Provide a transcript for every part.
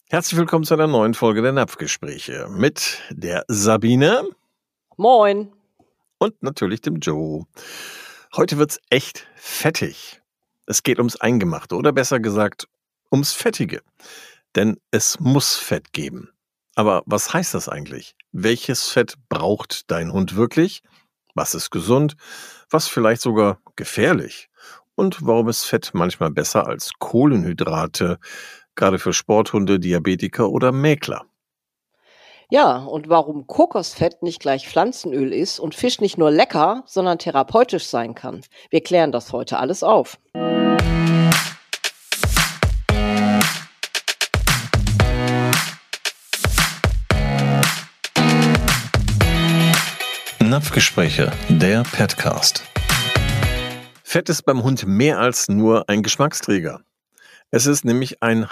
Herzlich willkommen zu einer neuen Folge der Napfgespräche mit der Sabine Moin. und natürlich dem Joe. Heute wird's echt fettig. Es geht ums Eingemachte oder besser gesagt ums Fettige. Denn es muss Fett geben. Aber was heißt das eigentlich? Welches Fett braucht dein Hund wirklich? Was ist gesund? Was vielleicht sogar gefährlich? Und warum ist Fett manchmal besser als Kohlenhydrate, gerade für Sporthunde, Diabetiker oder Mäkler? Ja, und warum Kokosfett nicht gleich Pflanzenöl ist und Fisch nicht nur lecker, sondern therapeutisch sein kann. Wir klären das heute alles auf. Napfgespräche, der Petcast. Fett ist beim Hund mehr als nur ein Geschmacksträger. Es ist nämlich ein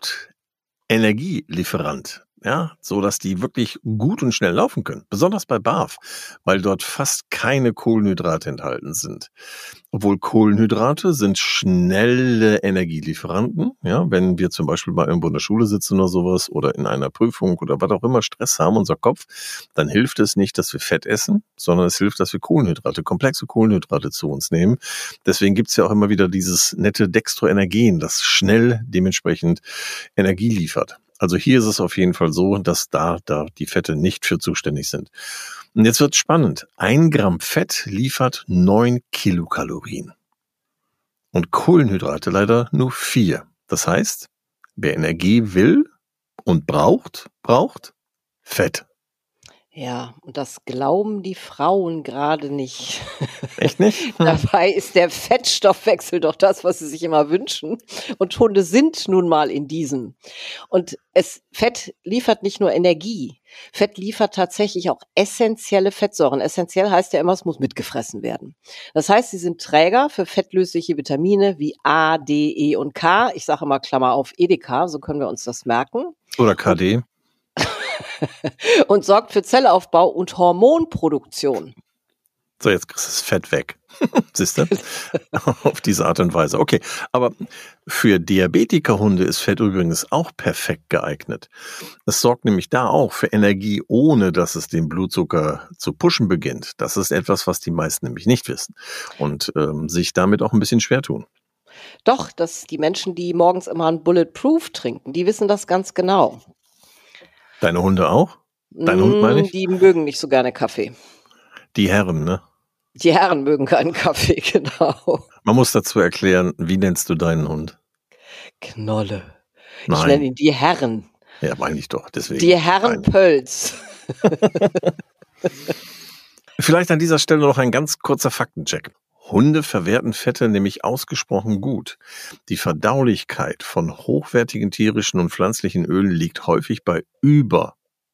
Hauptenergielieferant, ja, so dass die wirklich gut und schnell laufen können. Besonders bei BAF, weil dort fast keine Kohlenhydrate enthalten sind. Obwohl Kohlenhydrate sind schnelle Energielieferanten, ja, wenn wir zum Beispiel mal irgendwo in der Schule sitzen oder sowas oder in einer Prüfung oder was auch immer Stress haben, unser Kopf, dann hilft es nicht, dass wir Fett essen, sondern es hilft, dass wir Kohlenhydrate, komplexe Kohlenhydrate zu uns nehmen. Deswegen gibt's ja auch immer wieder dieses nette Dextroenergen, das schnell dementsprechend Energie liefert. Also hier ist es auf jeden Fall so, dass da die Fette nicht für zuständig sind. Und jetzt wird's spannend. 1 Gramm Fett liefert 9 Kilokalorien. Und Kohlenhydrate leider nur 4. Das heißt, wer Energie will und braucht Fett. Ja, und das glauben die Frauen gerade nicht. Echt nicht? Dabei ist der Fettstoffwechsel doch das, was sie sich immer wünschen. Und Hunde sind nun mal in diesem. Und Fett liefert nicht nur Energie. Fett liefert tatsächlich auch essentielle Fettsäuren. Essentiell heißt ja immer, es muss mitgefressen werden. Das heißt, sie sind Träger für fettlösliche Vitamine wie A, D, E und K. Ich sage immer Klammer auf EDK, so können wir uns das merken. Oder KD. Und sorgt für Zellaufbau und Hormonproduktion. So, jetzt kriegst du das Fett weg. Siehst du? Auf diese Art und Weise. Okay, aber für Diabetikerhunde ist Fett übrigens auch perfekt geeignet. Es sorgt nämlich da auch für Energie, ohne dass es den Blutzucker zu pushen beginnt. Das ist etwas, was die meisten nämlich nicht wissen und sich damit auch ein bisschen schwer tun. Doch, die Menschen, die morgens immer ein Bulletproof trinken, die wissen das ganz genau. Deine Hunde auch? Dein Hund meine ich? Die mögen nicht so gerne Kaffee. Die Herren, ne? Die Herren mögen keinen Kaffee, genau. Man muss dazu erklären, wie nennst du deinen Hund? Knolle. Nein. Ich nenne ihn die Herren. Ja, meine ich doch, deswegen. Die Herren Pölz. Vielleicht an dieser Stelle noch ein ganz kurzer Faktencheck. Hunde verwerten Fette nämlich ausgesprochen gut. Die Verdaulichkeit von hochwertigen tierischen und pflanzlichen Ölen liegt häufig bei über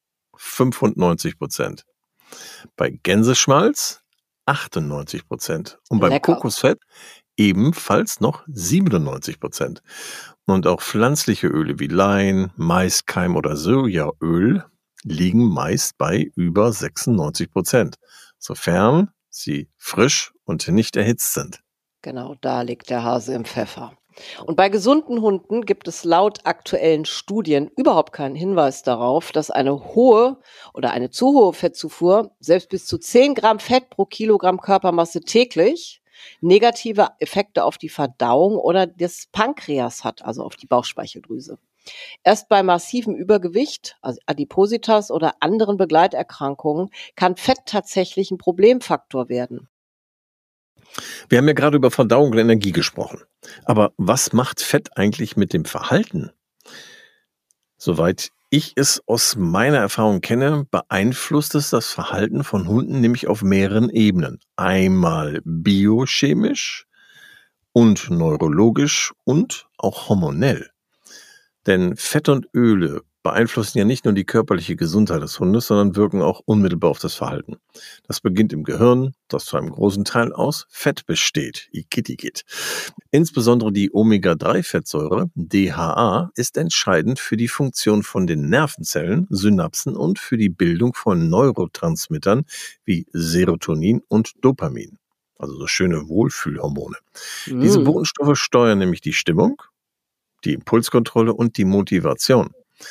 95%. Bei Gänseschmalz 98% und beim Lecker. Kokosfett ebenfalls noch 97%. Und auch pflanzliche Öle wie Lein, Maiskeim oder Sojaöl liegen meist bei über 96%, sofern sie frisch und nicht erhitzt sind. Genau, da liegt der Hase im Pfeffer. Und bei gesunden Hunden gibt es laut aktuellen Studien überhaupt keinen Hinweis darauf, dass eine hohe oder eine zu hohe Fettzufuhr, selbst bis zu 10 Gramm Fett pro Kilogramm Körpermasse täglich, negative Effekte auf die Verdauung oder das Pankreas hat, also auf die Bauchspeicheldrüse. Erst bei massivem Übergewicht, also Adipositas oder anderen Begleiterkrankungen, kann Fett tatsächlich ein Problemfaktor werden. Wir haben ja gerade über Verdauung und Energie gesprochen. Aber was macht Fett eigentlich mit dem Verhalten? Soweit ich es aus meiner Erfahrung kenne, beeinflusst es das Verhalten von Hunden nämlich auf mehreren Ebenen. Einmal biochemisch und neurologisch und auch hormonell. Denn Fett und Öle beeinflussen ja nicht nur die körperliche Gesundheit des Hundes, sondern wirken auch unmittelbar auf das Verhalten. Das beginnt im Gehirn, das zu einem großen Teil aus Fett besteht. Igitt. Insbesondere die Omega-3-Fettsäure, DHA, ist entscheidend für die Funktion von den Nervenzellen, Synapsen und für die Bildung von Neurotransmittern wie Serotonin und Dopamin. Also so schöne Wohlfühlhormone. Diese Botenstoffe steuern nämlich die Stimmung, die Impulskontrolle und die Motivation.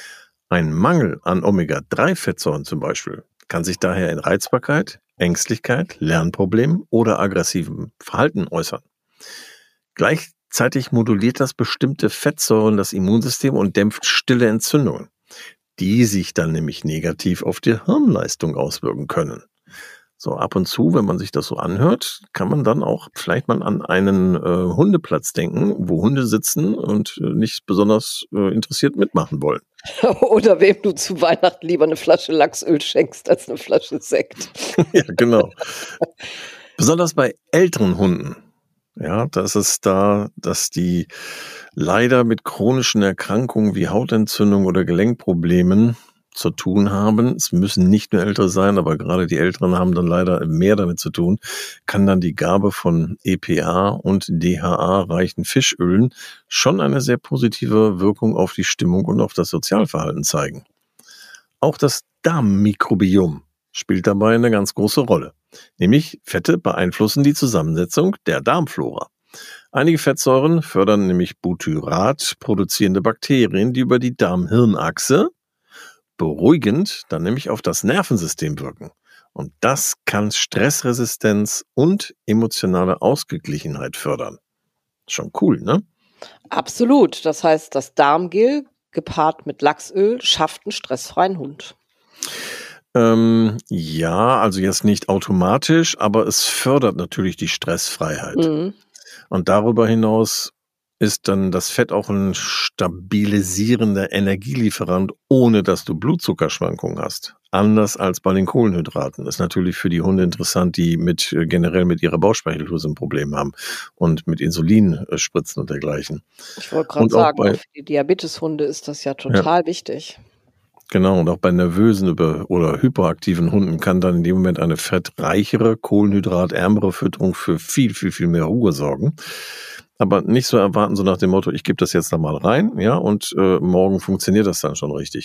Ein Mangel an Omega-3-Fettsäuren zum Beispiel kann sich daher in Reizbarkeit, Ängstlichkeit, Lernproblemen oder aggressivem Verhalten äußern. Gleichzeitig moduliert das bestimmte Fettsäuren das Immunsystem und dämpft stille Entzündungen, die sich dann nämlich negativ auf die Hirnleistung auswirken können. So ab und zu, wenn man sich das so anhört, kann man dann auch vielleicht mal an einen Hundeplatz denken, wo Hunde sitzen und nicht besonders interessiert mitmachen wollen. Oder wem du zu Weihnachten lieber eine Flasche Lachsöl schenkst als eine Flasche Sekt. Ja, genau. Besonders bei älteren Hunden. Ja, das ist da, dass die leider mit chronischen Erkrankungen wie Hautentzündung oder Gelenkproblemen zu tun haben. Es müssen nicht nur Ältere sein, aber gerade die Älteren haben dann leider mehr damit zu tun, kann dann die Gabe von EPA und DHA-reichen Fischölen schon eine sehr positive Wirkung auf die Stimmung und auf das Sozialverhalten zeigen. Auch das Darmmikrobiom spielt dabei eine ganz große Rolle. Nämlich Fette beeinflussen die Zusammensetzung der Darmflora. Einige Fettsäuren fördern nämlich Butyrat produzierende Bakterien, die über die Darm-Hirn-Achse beruhigend dann nämlich auf das Nervensystem wirken. Und das kann Stressresistenz und emotionale Ausgeglichenheit fördern. Schon cool, ne? Absolut. Das heißt, das Darmgel gepaart mit Lachsöl schafft einen stressfreien Hund. Ja, also jetzt nicht automatisch, aber es fördert natürlich die Stressfreiheit. Mhm. Und darüber hinaus ist dann das Fett auch ein stabilisierender Energielieferant, ohne dass du Blutzuckerschwankungen hast. Anders als bei den Kohlenhydraten. Ist natürlich für die Hunde interessant, die generell mit ihrer Bauchspeicheldrüse ein Problem haben und mit Insulinspritzen und dergleichen. Ich wollte gerade Und auch sagen, bei, auch für die Diabeteshunde ist das ja total wichtig. genau, und auch bei nervösen oder hyperaktiven Hunden kann dann in dem Moment eine fettreichere, kohlenhydratärmere Fütterung für viel, viel, viel mehr Ruhe sorgen. Aber nicht so erwarten, so nach dem Motto, ich gebe das jetzt da mal rein, ja, und morgen funktioniert das dann schon richtig.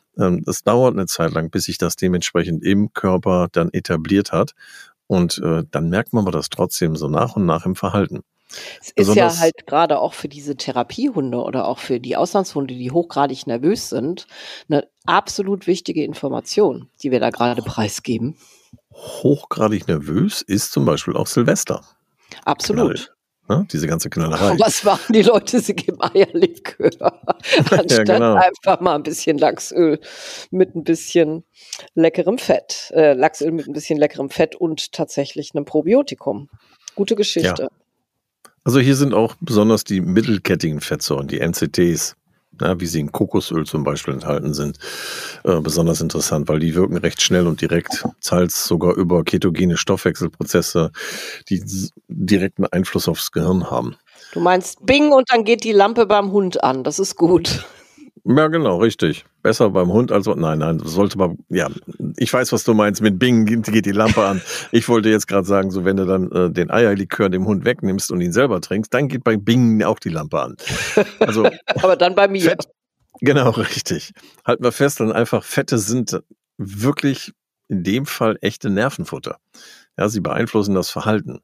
Das dauert eine Zeit lang, bis sich das dementsprechend im Körper dann etabliert hat. Und dann merkt man aber das trotzdem so nach und nach im Verhalten. Es ist ja Besonders, halt gerade auch für diese Therapiehunde oder auch für die Auslandshunde, die hochgradig nervös sind, eine absolut wichtige Information, die wir da gerade preisgeben. hochgradig nervös ist zum Beispiel auch Silvester. Absolut. Ne? Diese ganze Knallerei. Und was machen die Leute? Sie geben Eierlikör, anstatt genau. einfach mal ein bisschen Lachsöl mit ein bisschen leckerem Fett. Lachsöl mit ein bisschen leckerem Fett und tatsächlich einem Probiotikum. Gute Geschichte. Also hier sind auch besonders die mittelkettigen Fettsäuren, die MCTs, wie sie in Kokosöl zum Beispiel enthalten sind, besonders interessant, weil die wirken recht schnell und direkt, teils sogar über ketogene Stoffwechselprozesse, die direkten Einfluss aufs Gehirn haben. Du meinst Bing und dann geht die Lampe beim Hund an. Das ist gut. Ja, genau, richtig. Besser beim Hund als... Nein, sollte man... Ja, ich weiß, was du meinst. Mit Bing geht die Lampe an. Ich wollte jetzt gerade sagen, so wenn du dann den Eierlikör dem Hund wegnimmst und ihn selber trinkst, dann geht bei Bing auch die Lampe an. Also Aber dann bei mir. Fett, genau, richtig. Halten wir fest, dann einfach Fette sind wirklich in dem Fall echte Nervenfutter. Ja, sie beeinflussen das Verhalten.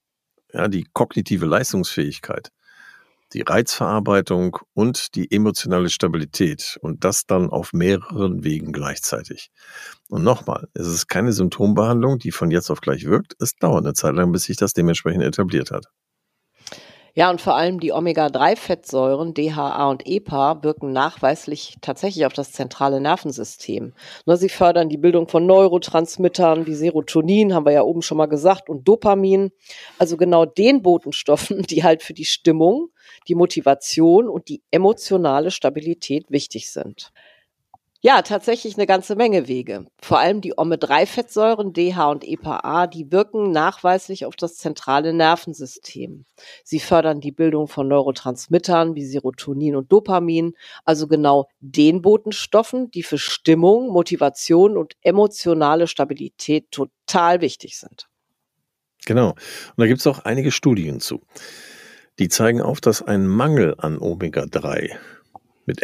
Ja, die kognitive Leistungsfähigkeit, die Reizverarbeitung und die emotionale Stabilität und das dann auf mehreren Wegen gleichzeitig. Und nochmal, es ist keine Symptombehandlung, die von jetzt auf gleich wirkt. Es dauert eine Zeit lang, bis sich das dementsprechend etabliert hat. Ja, und vor allem die Omega-3-Fettsäuren, DHA und EPA, wirken nachweislich tatsächlich auf das zentrale Nervensystem. Sie fördern die Bildung von Neurotransmittern, wie Serotonin, haben wir ja oben schon mal gesagt, und Dopamin. Also genau den Botenstoffen, die halt für die Stimmung, die Motivation und die emotionale Stabilität wichtig sind. Ja, tatsächlich eine ganze Menge Wege. Vor allem die Omega-3-Fettsäuren, DHA und EPA, die wirken nachweislich auf das zentrale Nervensystem. Sie fördern die Bildung von Neurotransmittern wie Serotonin und Dopamin, also genau den Botenstoffen, die für Stimmung, Motivation und emotionale Stabilität total wichtig sind. Genau. Und da gibt es auch einige Studien zu. Die zeigen auf, dass ein Mangel an Omega-3 mit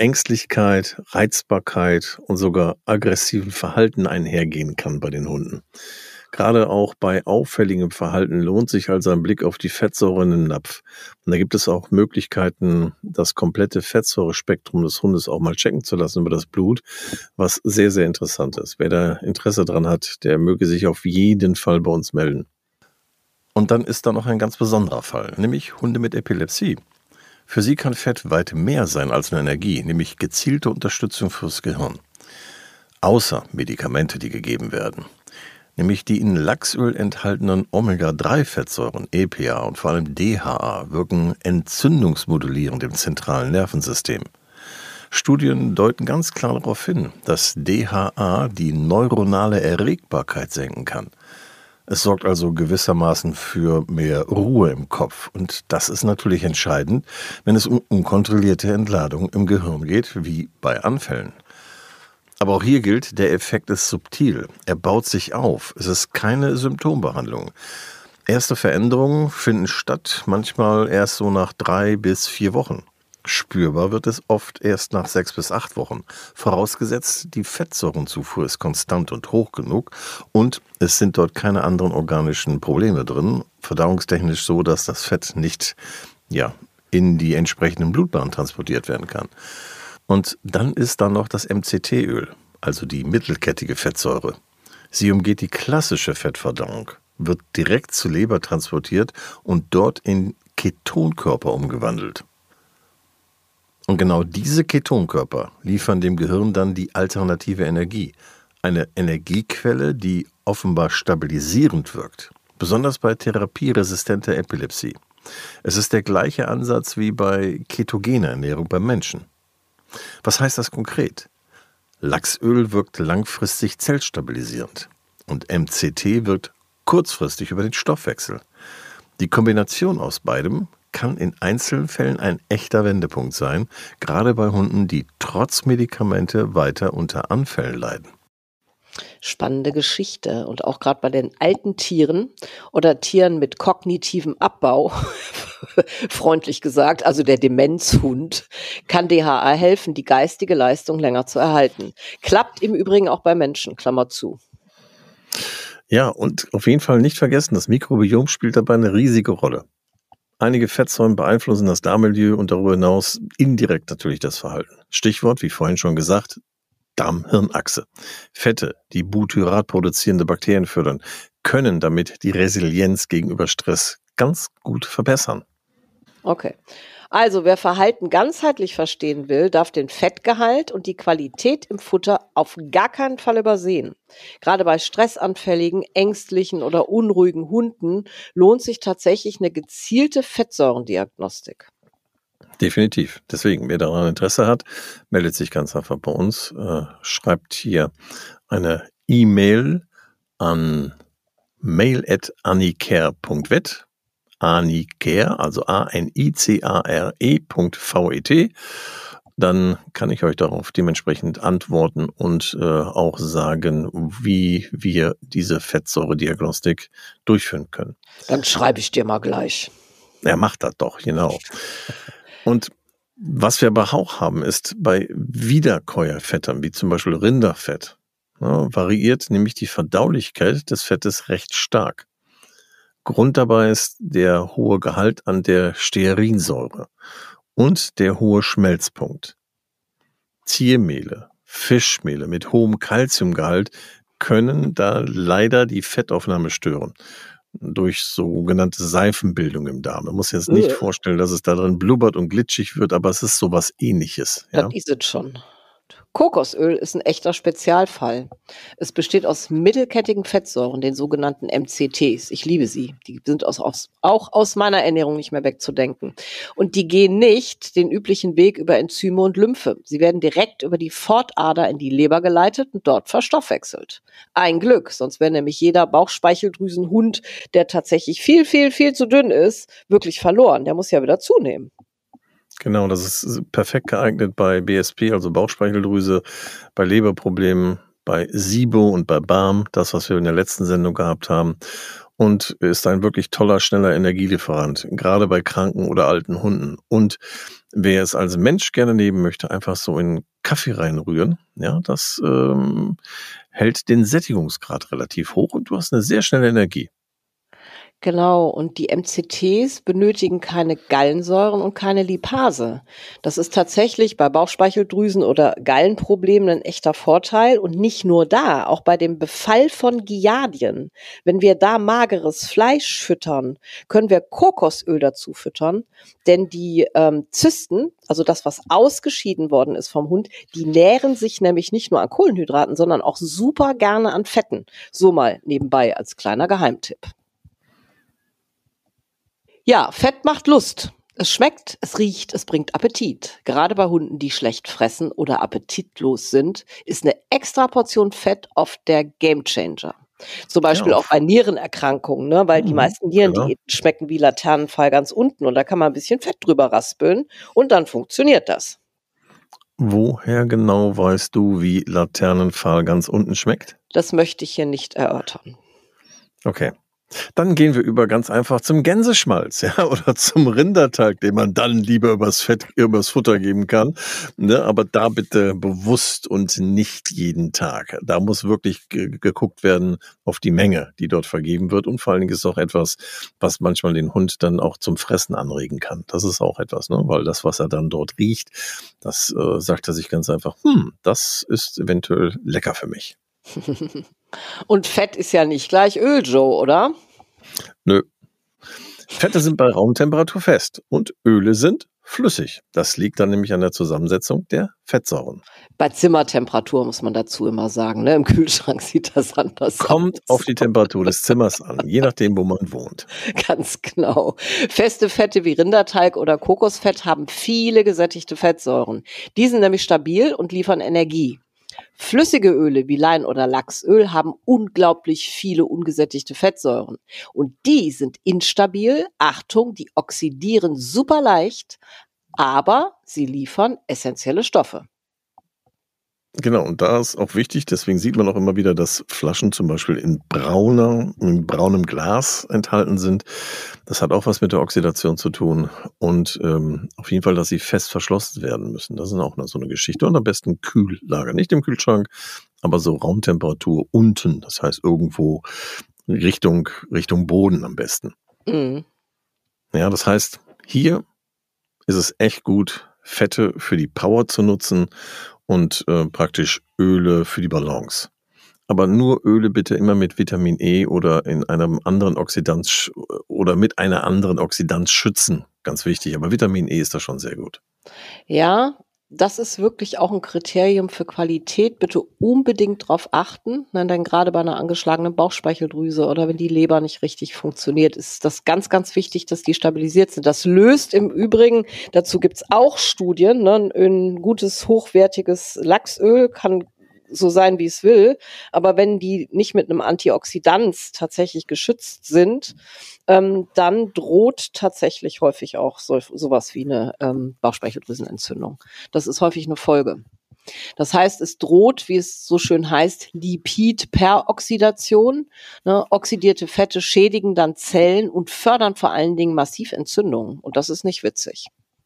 Ängstlichkeit, Reizbarkeit und sogar aggressiven Verhalten einhergehen kann bei den Hunden. Gerade auch bei auffälligem Verhalten lohnt sich also ein Blick auf die Fettsäuren im Napf. Und da gibt es auch Möglichkeiten, das komplette Fettsäurespektrum des Hundes auch mal checken zu lassen über das Blut, was sehr, sehr interessant ist. Wer da Interesse dran hat, der möge sich auf jeden Fall bei uns melden. Und dann ist da noch ein ganz besonderer Fall, nämlich Hunde mit Epilepsie. Für sie kann Fett weit mehr sein als nur Energie, nämlich gezielte Unterstützung fürs Gehirn. Außer Medikamente, die gegeben werden. Nämlich die in Lachsöl enthaltenen Omega-3-Fettsäuren EPA und vor allem DHA wirken entzündungsmodulierend im zentralen Nervensystem. Studien deuten ganz klar darauf hin, dass DHA die neuronale Erregbarkeit senken kann. Es sorgt also gewissermaßen für mehr Ruhe im Kopf. Und das ist natürlich entscheidend, wenn es um unkontrollierte Entladung im Gehirn geht, wie bei Anfällen. Aber auch hier gilt, der Effekt ist subtil. Er baut sich auf. Es ist keine Symptombehandlung. Erste Veränderungen finden statt, manchmal erst so nach 3 bis 4 Wochen. Spürbar wird es oft erst nach 6 bis 8 Wochen, vorausgesetzt, die Fettsäurenzufuhr ist konstant und hoch genug und es sind dort keine anderen organischen Probleme drin, verdauungstechnisch so, dass das Fett nicht in die entsprechenden Blutbahnen transportiert werden kann. Und dann ist da noch das MCT-Öl, also die mittelkettige Fettsäure. Sie umgeht die klassische Fettverdauung, wird direkt zur Leber transportiert und dort in Ketonkörper umgewandelt. Und genau diese Ketonkörper liefern dem Gehirn dann die alternative Energie. Eine Energiequelle, die offenbar stabilisierend wirkt. Besonders bei therapieresistenter Epilepsie. Es ist der gleiche Ansatz wie bei ketogener Ernährung beim Menschen. Was heißt das konkret? Lachsöl wirkt langfristig zellstabilisierend. Und MCT wirkt kurzfristig über den Stoffwechsel. Die Kombination aus beidem kann in Einzelfällen ein echter Wendepunkt sein, gerade bei Hunden, die trotz Medikamente weiter unter Anfällen leiden. Spannende Geschichte. Und auch gerade bei den alten Tieren oder Tieren mit kognitivem Abbau, freundlich gesagt, also der Demenzhund, kann DHA helfen, die geistige Leistung länger zu erhalten. Klappt im Übrigen auch bei Menschen, Klammer zu. Ja, und auf jeden Fall nicht vergessen, das Mikrobiom spielt dabei eine riesige Rolle. Einige Fettsäuren beeinflussen das Darmmilieu und darüber hinaus indirekt natürlich das Verhalten. Stichwort, wie vorhin schon gesagt, Darm-Hirn-Achse. Fette, die Butyrat produzierende Bakterien fördern, können damit die Resilienz gegenüber Stress ganz gut verbessern. Okay. Also, wer Verhalten ganzheitlich verstehen will, darf den Fettgehalt und die Qualität im Futter auf gar keinen Fall übersehen. Gerade bei stressanfälligen, ängstlichen oder unruhigen Hunden lohnt sich tatsächlich eine gezielte Fettsäurendiagnostik. Definitiv. Deswegen, wer daran Interesse hat, meldet sich ganz einfach bei uns, schreibt hier eine E-Mail an mail@anicare.vet. Anicare, also ANICARE.vet. Dann kann ich euch darauf dementsprechend antworten und auch sagen, wie wir diese Fettsäurediagnostik durchführen können. Dann schreibe ich dir mal gleich. Er macht das doch, genau. Und was wir aber auch haben, ist bei Wiederkäuerfettern, wie zum Beispiel Rinderfett, variiert nämlich die Verdaulichkeit des Fettes recht stark. Grund dabei ist der hohe Gehalt an der Stearinsäure und der hohe Schmelzpunkt. Ziermehle, Fischmehle mit hohem Calciumgehalt können da leider die Fettaufnahme stören. Durch sogenannte Seifenbildung im Darm. Man muss jetzt nicht vorstellen, dass es da drin blubbert und glitschig wird, aber es ist sowas Ähnliches. Ja? Das ist es schon. Kokosöl ist ein echter Spezialfall. Es besteht aus mittelkettigen Fettsäuren, den sogenannten MCTs. Ich liebe sie. Die sind auch aus meiner Ernährung nicht mehr wegzudenken. Und die gehen nicht den üblichen Weg über Enzyme und Lymphe. Sie werden direkt über die Pfortader in die Leber geleitet und dort verstoffwechselt. Ein Glück, sonst wäre nämlich jeder Bauchspeicheldrüsenhund, der tatsächlich viel, viel, viel zu dünn ist, wirklich verloren. Der muss ja wieder zunehmen. Genau, das ist perfekt geeignet bei BSP, also Bauchspeicheldrüse, bei Leberproblemen, bei SIBO und bei BAM, das, was wir in der letzten Sendung gehabt haben. Und ist ein wirklich toller, schneller Energielieferant, gerade bei kranken oder alten Hunden. Und Wer es als Mensch gerne nehmen möchte, einfach so in Kaffee reinrühren. Ja, das hält den Sättigungsgrad relativ hoch und du hast eine sehr schnelle Energie. Genau, und die MCTs benötigen keine Gallensäuren und keine Lipase. Das ist tatsächlich bei Bauchspeicheldrüsen- oder Gallenproblemen ein echter Vorteil. Und nicht nur da, auch bei dem Befall von Giardien. Wenn wir da mageres Fleisch füttern, können wir Kokosöl dazu füttern. Denn die Zysten, also das, was ausgeschieden worden ist vom Hund, die nähren sich nämlich nicht nur an Kohlenhydraten, sondern auch super gerne an Fetten. So mal nebenbei als kleiner Geheimtipp. Ja, Fett macht Lust. Es schmeckt, es riecht, es bringt Appetit. Gerade bei Hunden, die schlecht fressen oder appetitlos sind, ist eine extra Portion Fett oft der Gamechanger. Zum Ja, Beispiel auch bei Nierenerkrankungen, ne? Weil die meisten genau. Nierendiäten schmecken wie Laternenpfahl ganz unten und da kann man ein bisschen Fett drüber raspeln und dann funktioniert das. Woher genau weißt du, wie Laternenpfahl ganz unten schmeckt? Das möchte ich hier nicht erörtern. Okay. Dann gehen wir über ganz einfach zum Gänseschmalz, ja, oder zum Rinderteig, den man dann lieber übers Futter geben kann. Ne? Aber da bitte bewusst und nicht jeden Tag. Da muss wirklich geguckt werden auf die Menge, die dort vergeben wird. Und vor allen Dingen ist auch etwas, was manchmal den Hund dann auch zum Fressen anregen kann. Das ist auch etwas, ne? Weil das, was er dann dort riecht, das sagt er sich ganz einfach, das ist eventuell lecker für mich. Und Fett ist ja nicht gleich Öl, Joe, oder? Nö. Fette sind bei Raumtemperatur fest und Öle sind flüssig. Das liegt dann nämlich an der Zusammensetzung der Fettsäuren. Bei Zimmertemperatur muss man dazu immer sagen, ne? Im Kühlschrank sieht das anders Kommt aus. auf die Temperatur des Zimmers an, je nachdem, wo man wohnt. Ganz genau. Feste Fette wie Rinderteig oder Kokosfett haben viele gesättigte Fettsäuren. Die sind nämlich stabil und liefern Energie. Flüssige Öle wie Lein- oder Lachsöl haben unglaublich viele ungesättigte Fettsäuren. Und die sind instabil. Achtung, die oxidieren super leicht, aber sie liefern essentielle Stoffe. Genau, und da ist auch wichtig, deswegen sieht man auch immer wieder, dass Flaschen zum Beispiel in braunem Glas enthalten sind. Das hat auch was mit der Oxidation zu tun und auf jeden Fall, dass sie fest verschlossen werden müssen. Das ist auch noch so eine Geschichte und am besten Kühllager, nicht im Kühlschrank, aber so Raumtemperatur unten, das heißt irgendwo Richtung Boden am besten. Mhm. Ja, das heißt, hier ist es echt gut, Fette für die Power zu nutzen und praktisch Öle für die Balance. Aber nur Öle bitte immer mit Vitamin E oder in einem anderen Oxidanz oder mit einer anderen Oxidanz schützen. Ganz wichtig. Aber Vitamin E ist da schon sehr gut. Ja, das ist wirklich auch ein Kriterium für Qualität. Bitte unbedingt drauf achten, ne, denn gerade bei einer angeschlagenen Bauchspeicheldrüse oder wenn die Leber nicht richtig funktioniert, ist das ganz, ganz wichtig, dass die stabilisiert sind. Das löst im Übrigen, dazu gibt's auch Studien, ne, ein gutes, hochwertiges Lachsöl kann so sein, wie es will, aber wenn die nicht mit einem Antioxidant tatsächlich geschützt sind, dann droht tatsächlich häufig auch sowas wie eine Bauchspeicheldrüsenentzündung. Das ist häufig eine Folge. Das heißt, es droht, wie es so schön heißt, Lipidperoxidation. Ne? Oxidierte Fette schädigen dann Zellen und fördern vor allen Dingen massiv Entzündungen. Und das ist nicht witzig.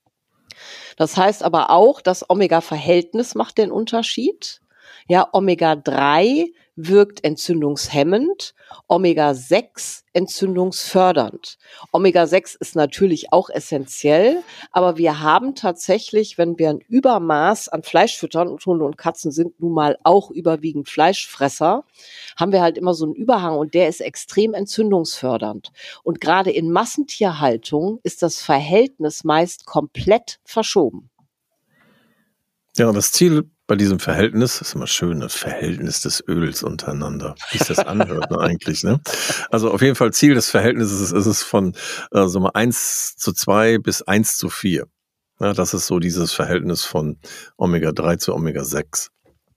Das heißt aber auch, das Omega-Verhältnis macht den Unterschied. Ja, Omega-3 wirkt entzündungshemmend, Omega-6 entzündungsfördernd. Omega-6 ist natürlich auch essentiell, aber wir haben tatsächlich, wenn wir ein Übermaß an Fleisch füttern, und Hunde und Katzen sind nun mal auch überwiegend Fleischfresser, haben wir halt immer so einen Überhang und der ist extrem entzündungsfördernd. Und gerade in Massentierhaltung ist das Verhältnis meist komplett verschoben. Ja, das Ziel bei diesem Verhältnis ist immer schön, das Verhältnis des Öls untereinander, wie es das anhört, ne, eigentlich. Ne? Also auf jeden Fall Ziel des Verhältnisses ist es von 1:2 bis 1:4. Ja, das ist so dieses Verhältnis von Omega-3 zu Omega-6.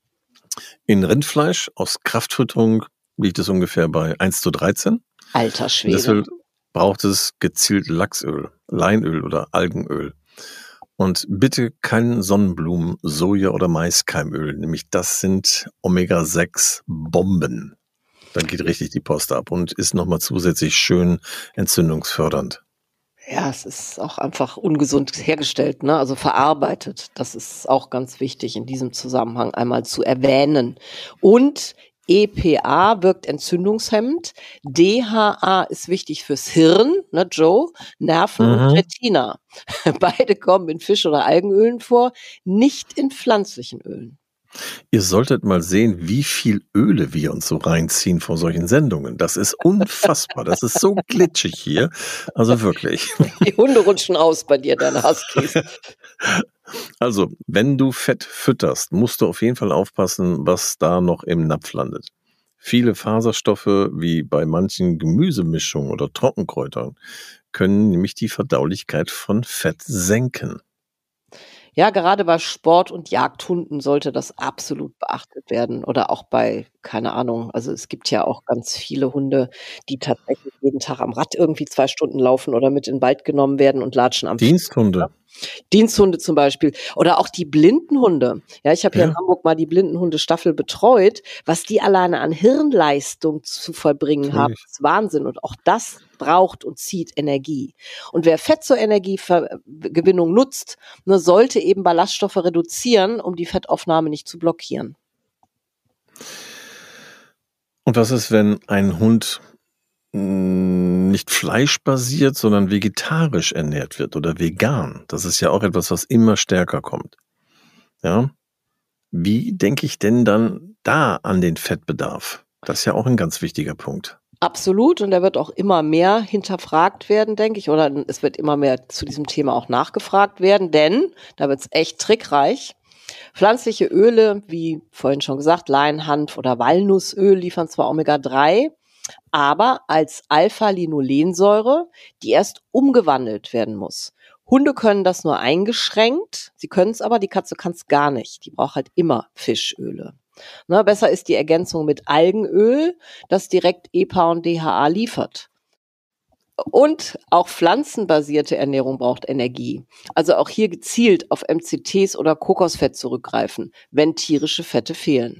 In Rindfleisch aus Kraftfütterung liegt es ungefähr bei 1:13. Alter Schwede. Deshalb braucht es gezielt Lachsöl, Leinöl oder Algenöl. Und bitte kein Sonnenblumen-, Soja- oder Maiskeimöl. Nämlich das sind Omega-6-Bomben. Dann geht richtig die Post ab und ist nochmal zusätzlich schön entzündungsfördernd. Ja, es ist auch einfach ungesund hergestellt, ne? Also verarbeitet. Das ist auch ganz wichtig in diesem Zusammenhang einmal zu erwähnen. Und EPA wirkt entzündungshemmend. DHA ist wichtig fürs Hirn, ne, Joe, Nerven und Mhm. Retina. Beide kommen in Fisch- oder Algenölen vor, nicht in pflanzlichen Ölen. Ihr solltet mal sehen, wie viel Öle wir uns so reinziehen vor solchen Sendungen. Das ist unfassbar. Das ist so glitschig hier. Also wirklich. Die Hunde rutschen aus bei dir, deine Huskies. Also, wenn du Fett fütterst, musst du auf jeden Fall aufpassen, was da noch im Napf landet. Viele Faserstoffe, wie bei manchen Gemüsemischungen oder Trockenkräutern, können nämlich die Verdaulichkeit von Fett senken. Ja, gerade bei Sport- und Jagdhunden sollte das absolut beachtet werden oder auch bei, keine Ahnung, also es gibt ja auch ganz viele Hunde, die tatsächlich jeden Tag am Rad irgendwie 2 Stunden laufen oder mit in den Wald genommen werden und latschen am Vieh, Diensthunde, ne? Diensthunde zum Beispiel oder auch die Blindenhunde. Ja, ich habe hier in ja, Hamburg mal die Blindenhundestaffel betreut. Was die alleine an Hirnleistung zu vollbringen haben, natürlich. ist Wahnsinn. Und auch das braucht und zieht Energie. Und wer Fett zur Energiegewinnung nutzt, ne, sollte eben Ballaststoffe reduzieren, um die Fettaufnahme nicht zu blockieren. Und was ist, wenn ein Hund nicht fleischbasiert, sondern vegetarisch ernährt wird oder vegan? Das ist ja auch etwas, was immer stärker kommt. Ja? Wie denke ich denn dann da an den Fettbedarf? Das ist ja auch ein ganz wichtiger Punkt. Absolut. Und der wird auch immer mehr hinterfragt werden, denke ich. Oder es wird immer mehr zu diesem Thema auch nachgefragt werden, denn da wird es echt trickreich. Pflanzliche Öle, wie vorhin schon gesagt, Leinhanf oder Walnussöl liefern zwar Omega-3, aber als Alpha-Linolensäure, die erst umgewandelt werden muss. Hunde können das nur eingeschränkt, sie können es aber, die Katze kann es gar nicht. Die braucht halt immer Fischöle. Ne, besser ist die Ergänzung mit Algenöl, das direkt EPA und DHA liefert. Und auch pflanzenbasierte Ernährung braucht Energie. Also auch hier gezielt auf MCTs oder Kokosfett zurückgreifen, wenn tierische Fette fehlen.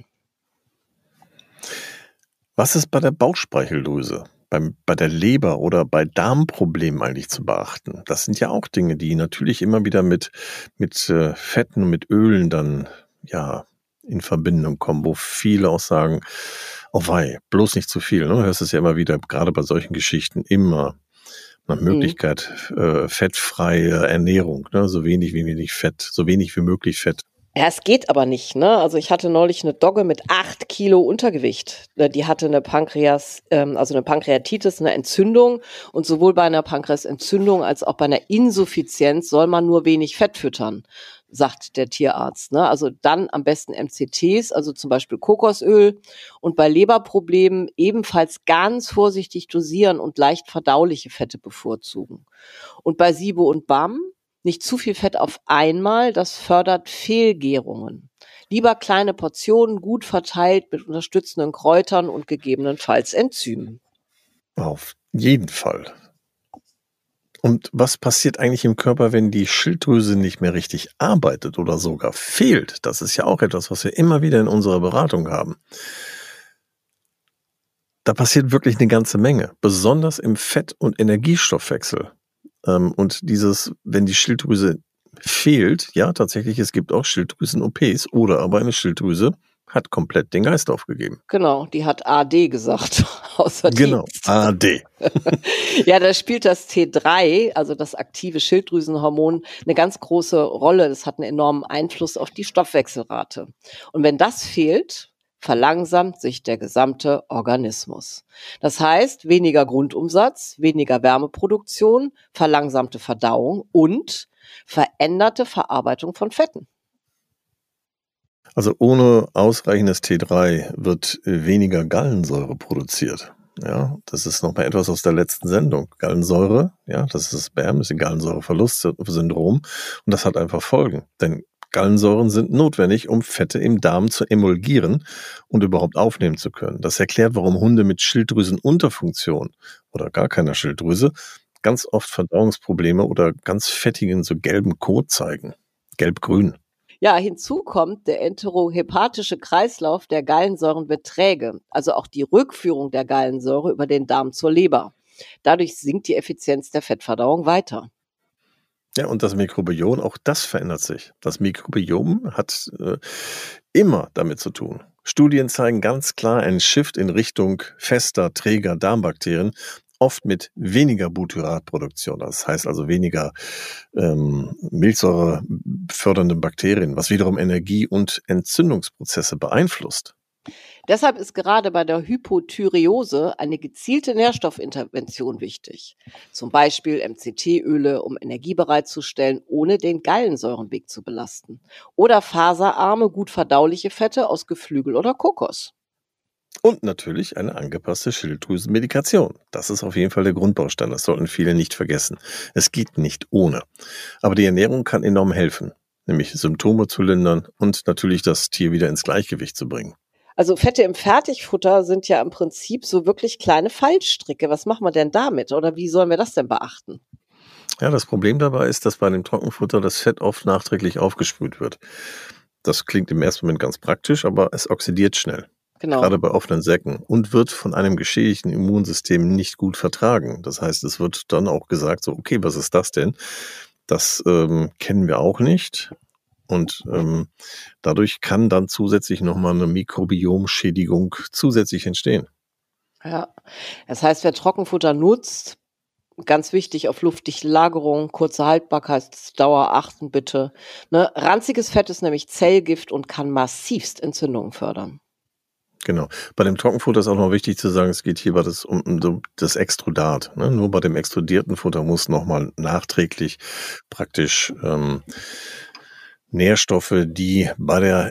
Was ist bei der Bauchspeicheldrüse, bei der Leber oder bei Darmproblemen eigentlich zu beachten? Das sind ja auch Dinge, die natürlich immer wieder mit Fetten und mit Ölen dann ja in Verbindung kommen, wo viele auch sagen, oh wei, bloß nicht zu viel. Ne? Du hörst es ja immer wieder, gerade bei solchen Geschichten, immer nach Mhm. Möglichkeit fettfreie Ernährung, ne? So wenig wie wenig Fett, so wenig wie möglich Fett. Ja, es geht aber nicht, ne? Also ich hatte neulich eine Dogge mit 8 Kilo Untergewicht. Die hatte eine also eine Pankreatitis, eine Entzündung. Und sowohl bei einer Pankreasentzündung als auch bei einer Insuffizienz soll man nur wenig Fett füttern, sagt der Tierarzt, ne? Also dann am besten MCTs, also zum Beispiel Kokosöl. Und bei Leberproblemen ebenfalls ganz vorsichtig dosieren und leicht verdauliche Fette bevorzugen. Und bei SIBO und BAM nicht zu viel Fett auf einmal, das fördert Fehlgärungen. Lieber kleine Portionen, gut verteilt mit unterstützenden Kräutern und gegebenenfalls Enzymen. Auf jeden Fall. Und was passiert eigentlich im Körper, wenn die Schilddrüse nicht mehr richtig arbeitet oder sogar fehlt? Das ist ja auch etwas, was wir immer wieder in unserer Beratung haben. Da passiert wirklich eine ganze Menge, besonders im Fett- und Energiestoffwechsel. Und wenn die Schilddrüse fehlt, ja, tatsächlich, es gibt auch Schilddrüsen-OPs oder aber eine Schilddrüse hat komplett den Geist aufgegeben. Genau, die hat AD gesagt, außer Genau, Dienst. AD. Ja, da spielt das T3, also das aktive Schilddrüsenhormon, eine ganz große Rolle. Das hat einen enormen Einfluss auf die Stoffwechselrate. Und wenn das fehlt, verlangsamt sich der gesamte Organismus. Das heißt, weniger Grundumsatz, weniger Wärmeproduktion, verlangsamte Verdauung und veränderte Verarbeitung von Fetten. Also ohne ausreichendes T3 wird weniger Gallensäure produziert. Ja, das ist nochmal etwas aus der letzten Sendung. Gallensäure, ja, das ist das BAM, das ist ein Gallensäureverlustsyndrom. Und das hat einfach Folgen. Denn Gallensäuren sind notwendig, um Fette im Darm zu emulgieren und überhaupt aufnehmen zu können. Das erklärt, warum Hunde mit Schilddrüsenunterfunktion oder gar keiner Schilddrüse ganz oft Verdauungsprobleme oder ganz fettigen, so gelben Kot zeigen. Gelb-grün. Ja, hinzu kommt, der enterohepatische Kreislauf der Gallensäuren wird träge, also auch die Rückführung der Gallensäure über den Darm zur Leber. Dadurch sinkt die Effizienz der Fettverdauung weiter. Ja, und das Mikrobiom, auch das verändert sich. Das Mikrobiom hat immer damit zu tun. Studien zeigen ganz klar einen Shift in Richtung fester, träger Darmbakterien, oft mit weniger Butyratproduktion. Das heißt also weniger Milchsäure fördernde Bakterien, was wiederum Energie- und Entzündungsprozesse beeinflusst. Deshalb ist gerade bei der Hypothyreose eine gezielte Nährstoffintervention wichtig. Zum Beispiel MCT-Öle, um Energie bereitzustellen, ohne den Gallensäurenweg zu belasten. Oder faserarme, gut verdauliche Fette aus Geflügel oder Kokos. Und natürlich eine angepasste Schilddrüsenmedikation. Das ist auf jeden Fall der Grundbaustein. Das sollten viele nicht vergessen. Es geht nicht ohne. Aber die Ernährung kann enorm helfen, nämlich Symptome zu lindern und natürlich das Tier wieder ins Gleichgewicht zu bringen. Also Fette im Fertigfutter sind ja im Prinzip so wirklich kleine Fallstricke. Was machen wir denn damit? Oder wie sollen wir das denn beachten? Ja, das Problem dabei ist, dass bei dem Trockenfutter das Fett oft nachträglich aufgesprüht wird. Das klingt im ersten Moment ganz praktisch, aber es oxidiert schnell. Genau. Gerade bei offenen Säcken und wird von einem geschädigten Immunsystem nicht gut vertragen. Das heißt, es wird dann auch gesagt, so, okay, was ist das denn? Das kennen wir auch nicht. Und dadurch kann dann zusätzlich nochmal eine Mikrobiomschädigung zusätzlich entstehen. Ja, das heißt, wer Trockenfutter nutzt, ganz wichtig, auf luftdichte Lagerung, kurze Haltbarkeitsdauer achten bitte. Ne? Ranziges Fett ist nämlich Zellgift und kann massivst Entzündungen fördern. Genau. Bei dem Trockenfutter ist auch noch wichtig zu sagen, es geht hierbei um das Extrudat. Ne? Nur bei dem extrudierten Futter muss nochmal nachträglich praktisch Nährstoffe, die bei der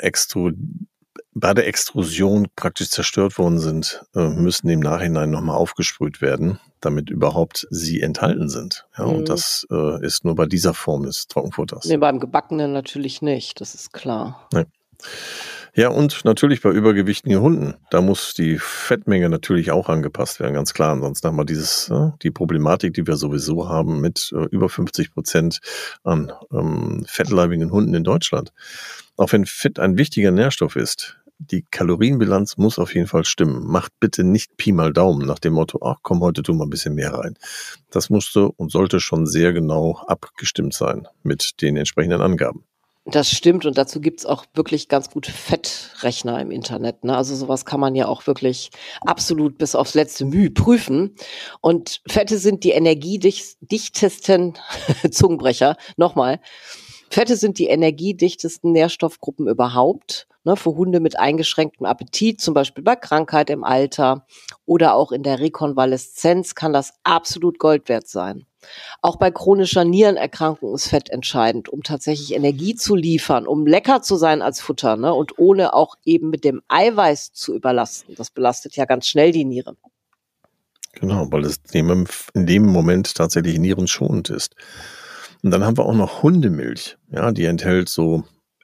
Extrusion praktisch zerstört worden sind, müssen im Nachhinein nochmal aufgesprüht werden, damit überhaupt sie enthalten sind. Ja, und das ist nur bei dieser Form des Trockenfutters. Nee, beim Gebackenen natürlich nicht, das ist klar. Nee. Ja, und natürlich bei übergewichtigen Hunden, da muss die Fettmenge natürlich auch angepasst werden, ganz klar. Ansonsten haben wir die Problematik, die wir sowieso haben mit über 50% an fettleibigen Hunden in Deutschland. Auch wenn Fett ein wichtiger Nährstoff ist, die Kalorienbilanz muss auf jeden Fall stimmen. Macht bitte nicht Pi mal Daumen nach dem Motto, ach komm, heute tun wir ein bisschen mehr rein. Das musste und sollte schon sehr genau abgestimmt sein mit den entsprechenden Angaben. Das stimmt und dazu gibt's auch wirklich ganz gute Fettrechner im Internet. Ne? Also sowas kann man ja auch wirklich absolut bis aufs letzte Mühe prüfen. Und Fette sind die energiedichtesten Zungenbrecher. Nochmal. Fette sind die energiedichtesten Nährstoffgruppen überhaupt. Ne? Für Hunde mit eingeschränktem Appetit, zum Beispiel bei Krankheit im Alter oder auch in der Rekonvaleszenz kann das absolut Gold wert sein. Auch bei chronischer Nierenerkrankung ist Fett entscheidend, um tatsächlich Energie zu liefern, um lecker zu sein als Futter, ne? Und ohne auch eben mit dem Eiweiß zu überlasten. Das belastet ja ganz schnell die Niere. Genau, weil es in dem Moment tatsächlich nierenschonend ist. Und dann haben wir auch noch Hundemilch. Ja, die enthält so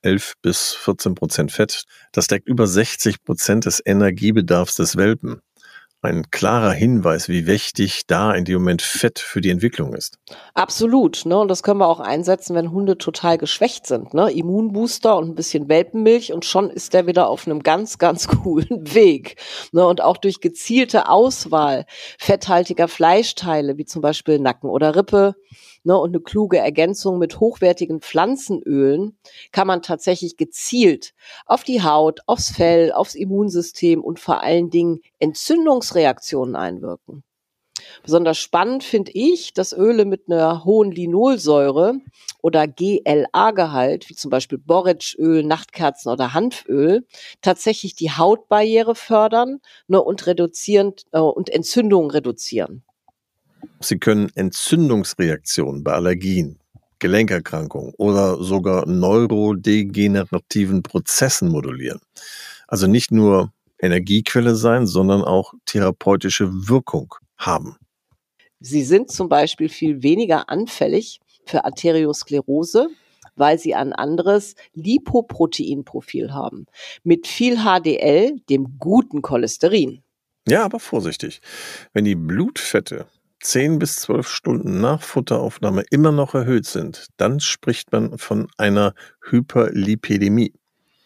11-14% Fett. Das deckt über 60% des Energiebedarfs des Welpen. Ein klarer Hinweis, wie wichtig da in dem Moment Fett für die Entwicklung ist. Absolut, ne? Und das können wir auch einsetzen, wenn Hunde total geschwächt sind, ne? Immunbooster und ein bisschen Welpenmilch und schon ist der wieder auf einem ganz, ganz coolen Weg, ne? Und auch durch gezielte Auswahl fetthaltiger Fleischteile, wie zum Beispiel Nacken oder Rippe, ne? Und eine kluge Ergänzung mit hochwertigen Pflanzenölen kann man tatsächlich gezielt auf die Haut, aufs Fell, aufs Immunsystem und vor allen Dingen Entzündungsreaktionen einwirken. Besonders spannend finde ich, dass Öle mit einer hohen Linolsäure oder GLA-Gehalt, wie zum Beispiel Borretschöl, Nachtkerzen oder Hanföl, tatsächlich die Hautbarriere fördern, ne, und und Entzündungen reduzieren. Sie können Entzündungsreaktionen bei Allergien, Gelenkerkrankungen oder sogar neurodegenerativen Prozessen modulieren. Also nicht nur Energiequelle sein, sondern auch therapeutische Wirkung haben. Sie sind zum Beispiel viel weniger anfällig für Arteriosklerose, weil sie ein anderes Lipoproteinprofil haben, mit viel HDL, dem guten Cholesterin. Ja, aber vorsichtig. Wenn die Blutfette 10 bis 12 Stunden nach Futteraufnahme immer noch erhöht sind, dann spricht man von einer Hyperlipidämie.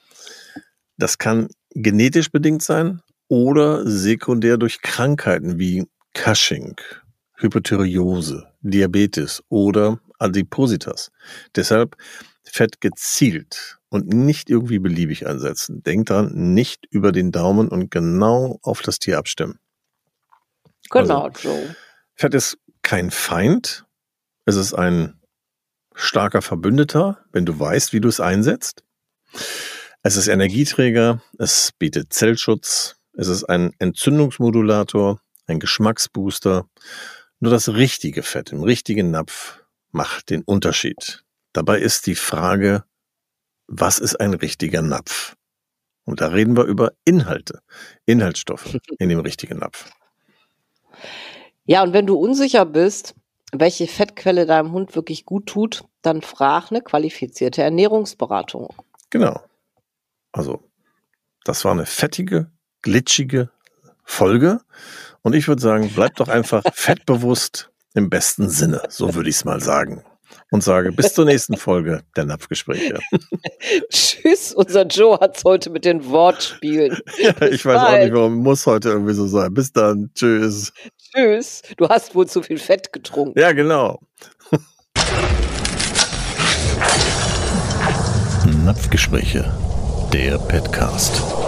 Das kann genetisch bedingt sein oder sekundär durch Krankheiten wie Cushing, Hypothyreose, Diabetes oder Adipositas. Deshalb Fett gezielt und nicht irgendwie beliebig einsetzen. Denk dran, nicht über den Daumen und genau auf das Tier abstimmen. Genau, Also, Joe. Fett ist kein Feind. Es ist ein starker Verbündeter, wenn du weißt, wie du es einsetzt. Es ist Energieträger, es bietet Zellschutz, es ist ein Entzündungsmodulator, ein Geschmacksbooster. Nur das richtige Fett im richtigen Napf macht den Unterschied. Dabei ist die Frage, was ist ein richtiger Napf? Und da reden wir über Inhalte, Inhaltsstoffe in dem richtigen Napf. Ja, und wenn du unsicher bist, welche Fettquelle deinem Hund wirklich gut tut, dann frag eine qualifizierte Ernährungsberatung. Genau. Also, das war eine fettige, glitschige Folge. Und ich würde sagen, bleib doch einfach fettbewusst im besten Sinne. So würde ich es mal sagen. Und sage bis zur nächsten Folge der Napfgespräche. Tschüss, unser Joe hat's heute mit den Wortspielen. Ja, Bis ich weiß auch bald. nicht, warum muss heute irgendwie so sein. Bis dann. Tschüss. Tschüss. Du hast wohl zu viel Fett getrunken. Ja, genau. Napfgespräche, der Petcast.